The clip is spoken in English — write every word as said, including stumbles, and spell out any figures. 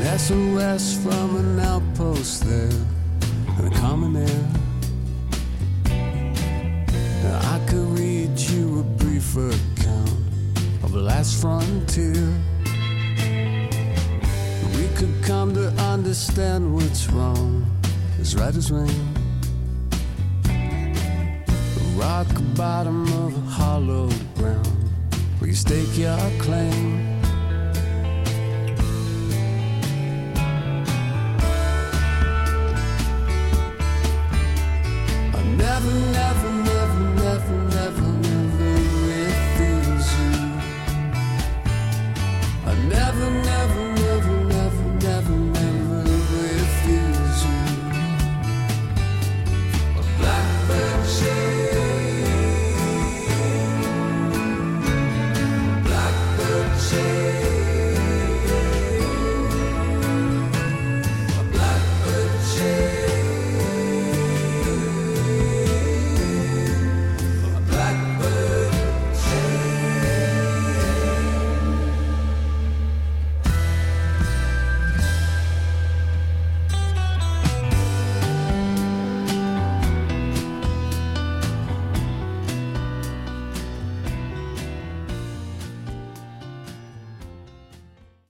S O S from an outpost there, and coming in. I could read you a brief account of the last frontier. We could come to understand what's wrong as right as rain. The rock bottom of a hollow ground where you stake your claim. Never, never, never, never, never, never refuse you. I never, never